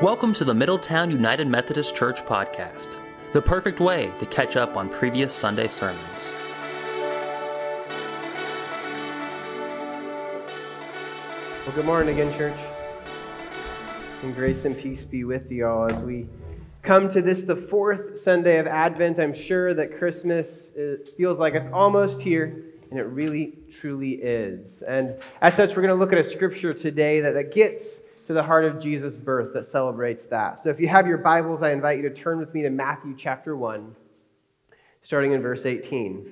Welcome to the Middletown United Methodist Church podcast, the perfect way to catch up on previous Sunday sermons. Well, good morning again, church. And grace and peace be with you all as we come to this, the fourth Sunday of Advent. I'm sure that Christmas feels like it's almost here, and it really, truly is. And as such, we're going to look at a scripture today that gets to the heart of Jesus' birth, that celebrates that. So if you have your Bibles, I invite you to turn with me to Matthew chapter 1, starting in verse 18.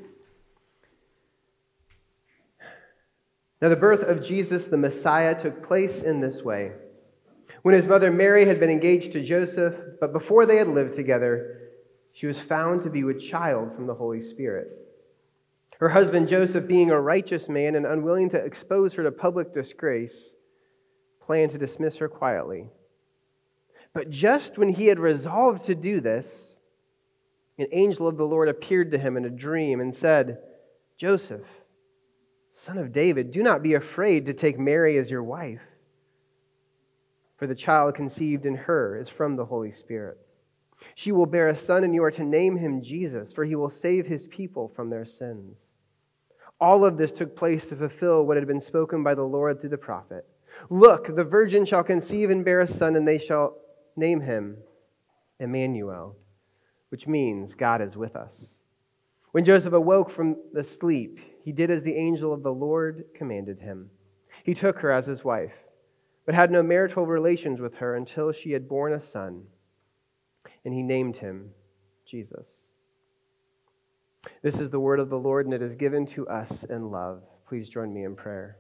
Now the birth of Jesus the Messiah took place in this way. When his mother Mary had been engaged to Joseph, but before they had lived together, she was found to be with child from the Holy Spirit. Her husband Joseph, being a righteous man and unwilling to expose her to public disgrace, planned to dismiss her quietly. But just when he had resolved to do this, an angel of the Lord appeared to him in a dream and said, "Joseph, son of David, do not be afraid to take Mary as your wife, for the child conceived in her is from the Holy Spirit. She will bear a son, and you are to name him Jesus, for he will save his people from their sins." All of this took place to fulfill what had been spoken by the Lord through the prophet. "Look, the virgin shall conceive and bear a son, and they shall name him Emmanuel," which means God is with us. When Joseph awoke from the sleep, he did as the angel of the Lord commanded him. He took her as his wife, but had no marital relations with her until she had borne a son, and he named him Jesus. This is the word of the Lord, and it is given to us in love. Please join me in prayer.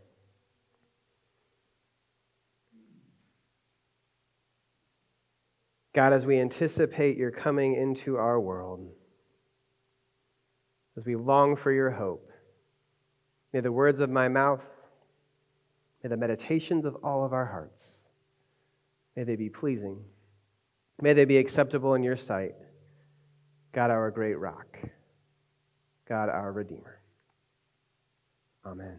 God, as we anticipate your coming into our world, as we long for your hope, may the words of my mouth, may the meditations of all of our hearts, may they be pleasing. May they be acceptable in your sight, God, our great rock, God, our Redeemer. Amen.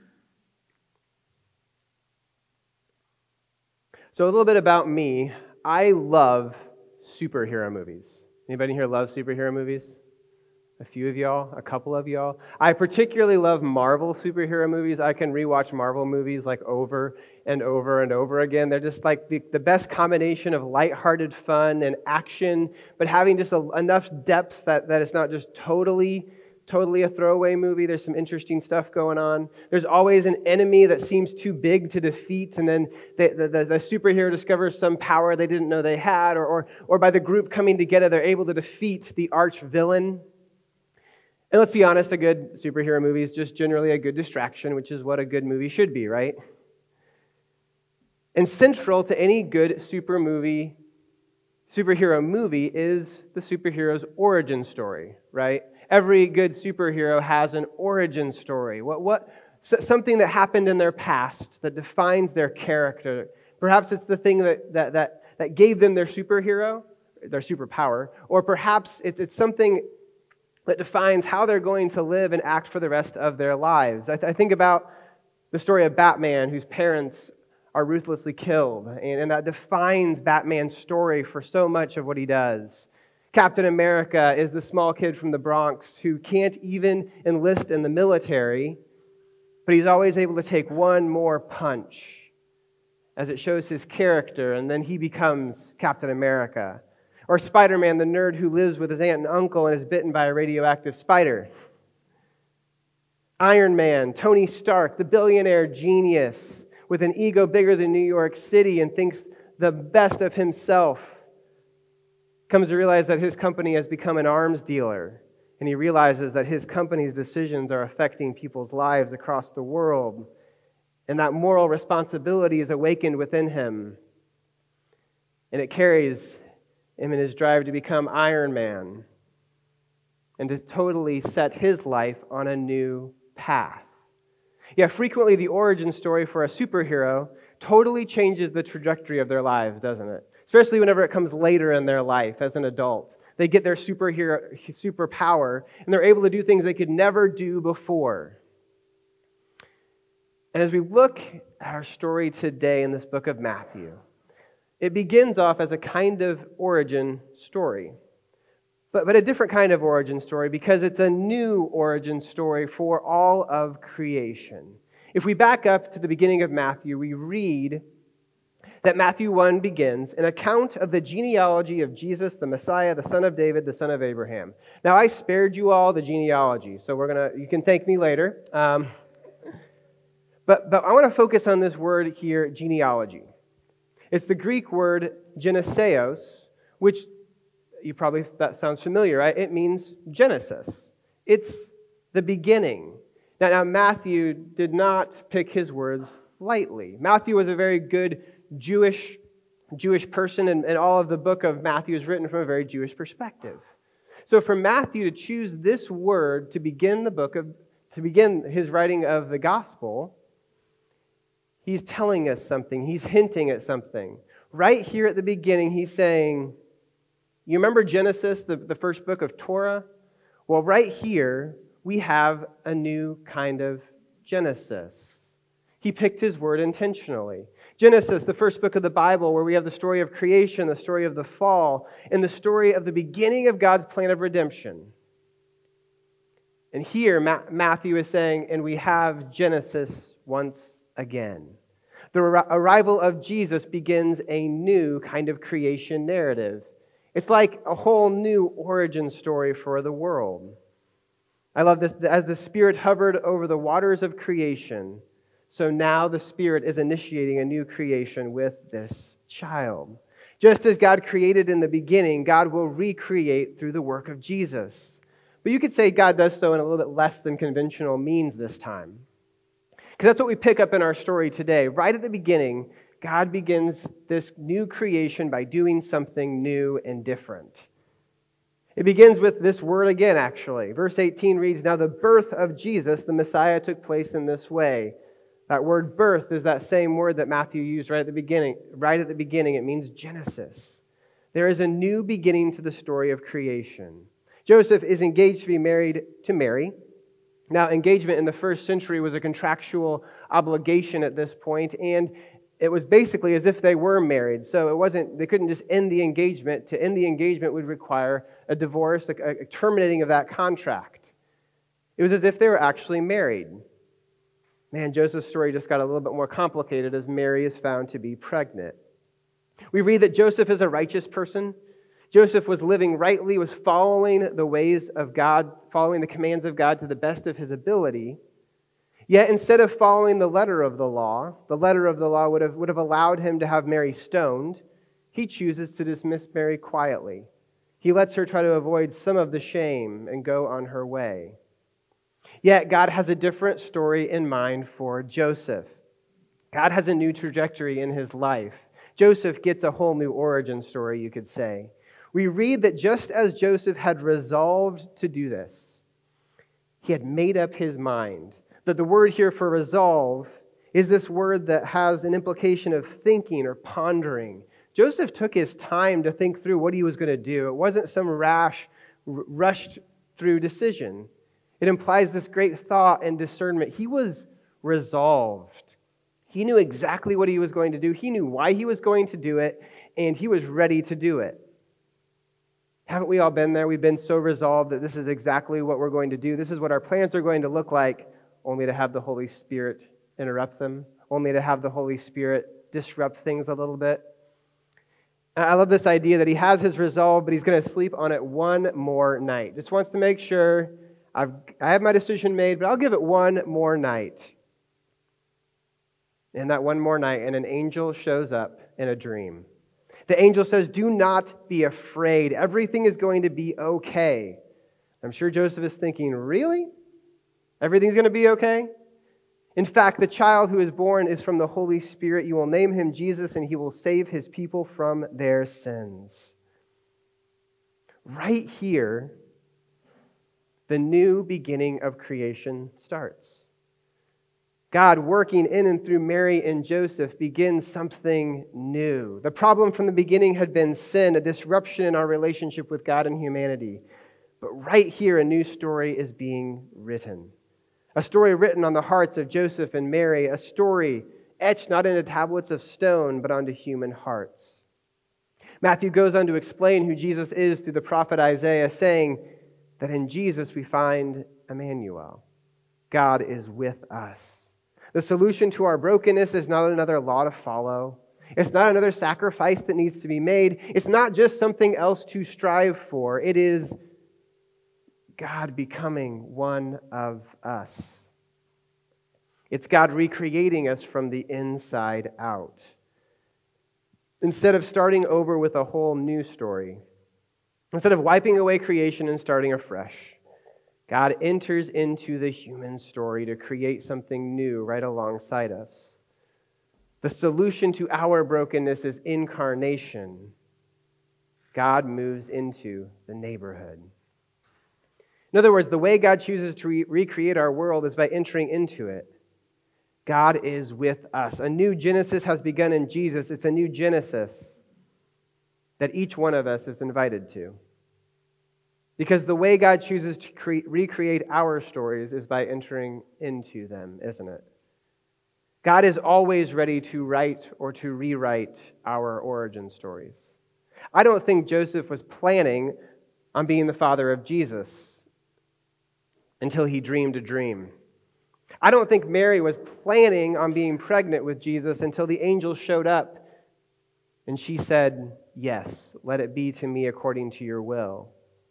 So a little bit about me. I love superhero movies. Anybody here love superhero movies? A few of y'all, a couple of y'all. I particularly love Marvel superhero movies. I can rewatch Marvel movies like over and over and over again. They're just like the best combination of lighthearted fun and action, but having just enough depth that it's not just totally a throwaway movie. There's some interesting stuff going on. There's always an enemy that seems too big to defeat, and then the superhero discovers some power they didn't know they had, or by the group coming together, they're able to defeat the arch villain. And let's be honest, a good superhero movie is just generally a good distraction, which is what a good movie should be, right? And central to any good superhero movie is the superhero's origin story, right? Every good superhero has an origin story. Something that happened in their past that defines their character. Perhaps it's the thing that gave them their superpower, or perhaps it's something that defines how they're going to live and act for the rest of their lives. I think about the story of Batman, whose parents are ruthlessly killed, and that defines Batman's story for so much of what he does. Captain America is the small kid from the Bronx who can't even enlist in the military, but he's always able to take one more punch as it shows his character, and then he becomes Captain America. Or Spider-Man, the nerd who lives with his aunt and uncle and is bitten by a radioactive spider. Iron Man, Tony Stark, the billionaire genius with an ego bigger than New York City and thinks the best of himself, comes to realize that his company has become an arms dealer, and he realizes that his company's decisions are affecting people's lives across the world, and that moral responsibility is awakened within him, and it carries him in his drive to become Iron Man and to totally set his life on a new path. Yeah, frequently the origin story for a superhero totally changes the trajectory of their lives, doesn't it? Especially whenever it comes later in their life as an adult. They get their superpower, and they're able to do things they could never do before. And as we look at our story today in this book of Matthew, It begins off as a kind of origin story, but a different kind of origin story because it's a new origin story for all of creation. If we back up to the beginning of Matthew, we read that Matthew 1 begins an account of the genealogy of Jesus, the Messiah, the son of David, the son of Abraham. Now, I spared you all the genealogy, so you can thank me later. But I want to focus on this word here, genealogy. It's the Greek word geneseos, which that sounds familiar, right? It means Genesis. It's the beginning. Now Matthew did not pick his words lightly. Matthew was a very good Jewish person, and all of the book of Matthew is written from a very Jewish perspective. So for Matthew to choose this word to begin his writing of the gospel, he's telling us something. He's hinting at something. Right here at the beginning, he's saying, you remember Genesis, the first book of Torah? Well, right here, we have a new kind of Genesis. He picked his word intentionally. Genesis, the first book of the Bible, where we have the story of creation, the story of the fall, and the story of the beginning of God's plan of redemption. And here, Matthew is saying, and we have Genesis once again. The arrival of Jesus begins a new kind of creation narrative. It's like a whole new origin story for the world. I love this. As the Spirit hovered over the waters of creation, so now the Spirit is initiating a new creation with this child. Just as God created in the beginning, God will recreate through the work of Jesus. But you could say God does so in a little bit less than conventional means this time. Because that's what we pick up in our story today. Right at the beginning, God begins this new creation by doing something new and different. It begins with this word again, actually. Verse 18 reads, "Now the birth of Jesus, the Messiah, took place in this way." That word birth is that same word that Matthew used right at the beginning. Right at the beginning, it means Genesis. There is a new beginning to the story of creation. Joseph is engaged to be married to Mary. Now, engagement in the first century was a contractual obligation at this point, and it was basically as if they were married. So they couldn't just end the engagement. To end the engagement would require a divorce, a terminating of that contract. It was as if they were actually married. Man, Joseph's story just got a little bit more complicated as Mary is found to be pregnant. We read that Joseph is a righteous person. Joseph was living rightly, was following the ways of God, following the commands of God to the best of his ability. Yet instead of following the letter of the law would have allowed him to have Mary stoned, he chooses to dismiss Mary quietly. He lets her try to avoid some of the shame and go on her way. Yet God has a different story in mind for Joseph. God has a new trajectory in his life. Joseph gets a whole new origin story, you could say. We read that just as Joseph had resolved to do this, he had made up his mind. That the word here for resolve is this word that has an implication of thinking or pondering. Joseph took his time to think through what he was going to do. It wasn't some rash, rushed through decision. It implies this great thought and discernment. He was resolved. He knew exactly what he was going to do. He knew why he was going to do it, and he was ready to do it. Haven't we all been there? We've been so resolved that this is exactly what we're going to do. This is what our plans are going to look like, only to have the Holy Spirit interrupt them, only to have the Holy Spirit disrupt things a little bit. I love this idea that he has his resolve, but he's going to sleep on it one more night. Just wants to make sure I have my decision made, but I'll give it one more night. And that one more night, and an angel shows up in a dream. The angel says, "Do not be afraid. Everything is going to be okay." I'm sure Joseph is thinking, really? Everything's going to be okay? In fact, the child who is born is from the Holy Spirit. You will name him Jesus, and he will save his people from their sins. Right here, the new beginning of creation starts. God, working in and through Mary and Joseph, begins something new. The problem from the beginning had been sin, a disruption in our relationship with God and humanity. But right here, a new story is being written. A story written on the hearts of Joseph and Mary, a story etched not into tablets of stone, but onto human hearts. Matthew goes on to explain who Jesus is through the prophet Isaiah, saying that in Jesus we find Emmanuel. God is with us. The solution to our brokenness is not another law to follow. It's not another sacrifice that needs to be made. It's not just something else to strive for. It is God becoming one of us. It's God recreating us from the inside out. Instead of starting over with a whole new story, instead of wiping away creation and starting afresh, God enters into the human story to create something new right alongside us. The solution to our brokenness is incarnation. God moves into the neighborhood. In other words, the way God chooses to recreate our world is by entering into it. God is with us. A new Genesis has begun in Jesus. It's a new Genesis that each one of us is invited to. Because the way God chooses to recreate our stories is by entering into them, isn't it? God is always ready to write or to rewrite our origin stories. I don't think Joseph was planning on being the father of Jesus until he dreamed a dream. I don't think Mary was planning on being pregnant with Jesus until the angel showed up and she said, "Yes, let it be to me according to your will."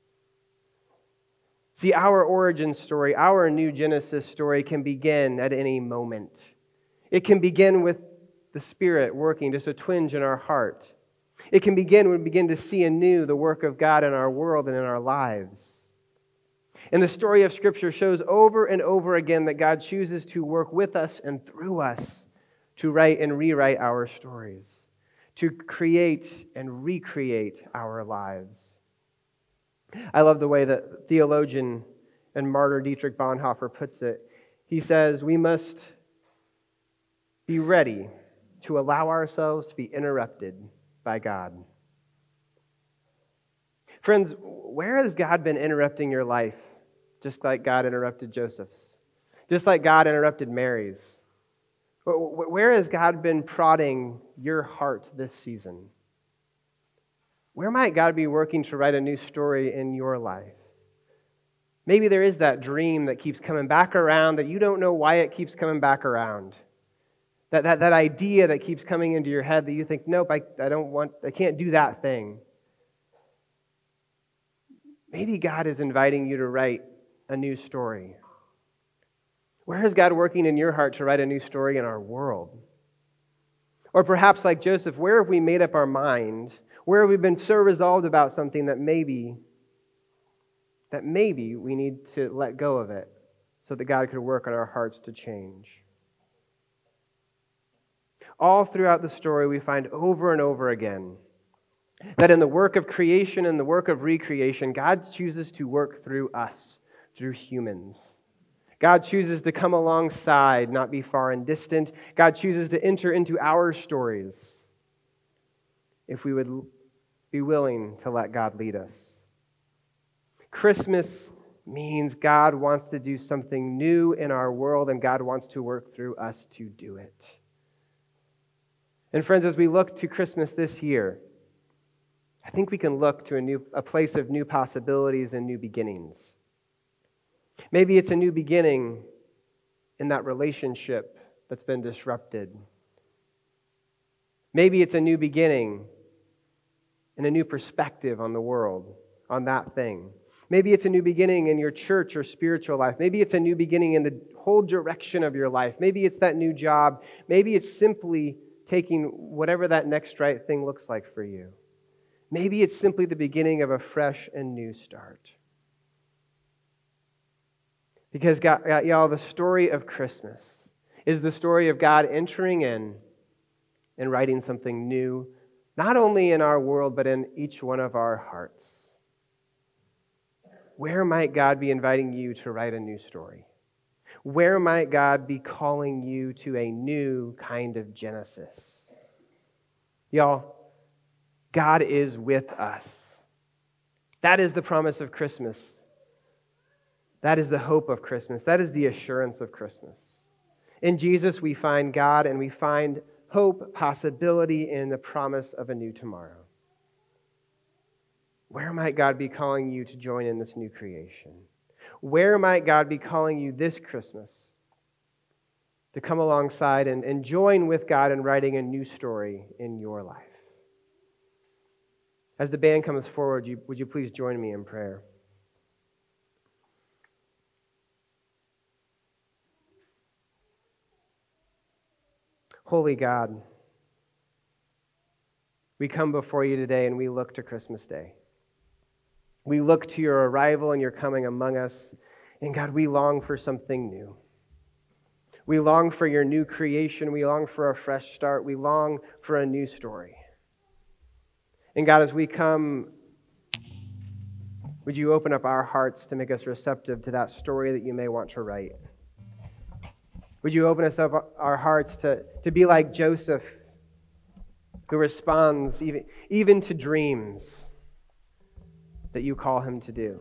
See, our origin story, our new Genesis story can begin at any moment. It can begin with the Spirit working, just a twinge in our heart. It can begin when we begin to see anew the work of God in our world and in our lives. And the story of Scripture shows over and over again that God chooses to work with us and through us to write and rewrite our stories, to create and recreate our lives. I love the way that theologian and martyr Dietrich Bonhoeffer puts it. He says, we must be ready to allow ourselves to be interrupted by God. Friends, where has God been interrupting your life? Just like God interrupted Joseph's. Just like God interrupted Mary's. Where has God been prodding your heart this season? Where might God be working to write a new story in your life? Maybe there is that dream that keeps coming back around that you don't know why it keeps coming back around. That idea that keeps coming into your head that you think, nope, I can't do that thing. Maybe God is inviting you to write a new story. Where is God working in your heart to write a new story in our world? Or perhaps like Joseph, where have we made up our mind? Where have we been so resolved about something that maybe we need to let go of it so that God could work on our hearts to change? All throughout the story, we find over and over again that in the work of creation and the work of recreation, God chooses to work through us, through humans. God chooses to come alongside, not be far and distant. God chooses to enter into our stories if we would be willing to let God lead us. Christmas means God wants to do something new in our world, and God wants to work through us to do it. And friends, as we look to Christmas this year, I think we can look to a place of new possibilities and new beginnings. Maybe it's a new beginning in that relationship that's been disrupted. Maybe it's a new beginning in a new perspective on the world, on that thing. Maybe it's a new beginning in your church or spiritual life. Maybe it's a new beginning in the whole direction of your life. Maybe it's that new job. Maybe it's simply taking whatever that next right thing looks like for you. Maybe it's simply the beginning of a fresh and new start. Because, y'all, the story of Christmas is the story of God entering in and writing something new, not only in our world, but in each one of our hearts. Where might God be inviting you to write a new story? Where might God be calling you to a new kind of Genesis? Y'all, God is with us. That is the promise of Christmas. That is the hope of Christmas. That is the assurance of Christmas. In Jesus, we find God and we find hope, possibility, and the promise of a new tomorrow. Where might God be calling you to join in this new creation? Where might God be calling you this Christmas to come alongside and join with God in writing a new story in your life? As the band comes forward, would you please join me in prayer? Holy God, we come before you today and we look to Christmas Day. We look to your arrival and your coming among us. And God, we long for something new. We long for your new creation. We long for a fresh start. We long for a new story. And God, as we come, would you open up our hearts to make us receptive to that story that you may want to write? Would you open us up our hearts to be like Joseph, who responds even to dreams that you call him to do?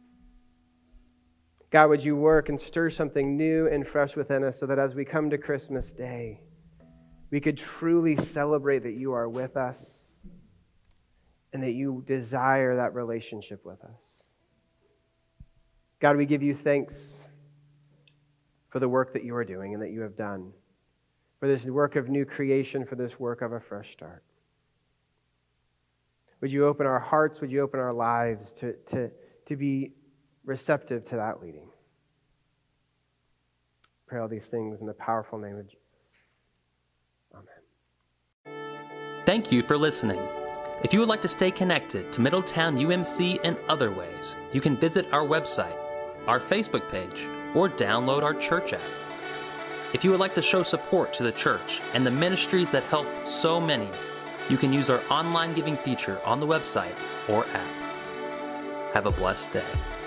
God, would you work and stir something new and fresh within us so that as we come to Christmas Day, we could truly celebrate that you are with us and that you desire that relationship with us. God, we give you thanks for the work that you are doing and that you have done, for this work of new creation, for this work of a fresh start. Would you open our hearts, would you open our lives to be receptive to that leading? Pray all these things in the powerful name of Jesus. Amen. Thank you for listening. If you would like to stay connected to Middletown UMC in other ways, you can visit our website, our Facebook page, or download our church app. If you would like to show support to the church and the ministries that help so many, you can use our online giving feature on the website or app. Have a blessed day.